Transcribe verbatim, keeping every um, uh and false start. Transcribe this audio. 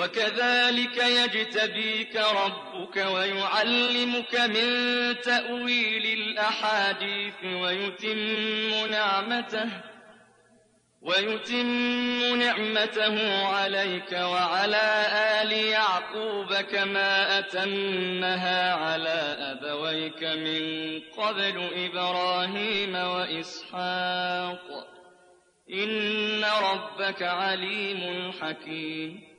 وكذلك يجتبيك ربك ويعلمك من تأويل الأحاديث ويتم نعمته ويتم نعمته عليك وعلى آل يعقوب كما أتمها على أبويك من قبل إبراهيم وإسحاق إن ربك عليم حكيم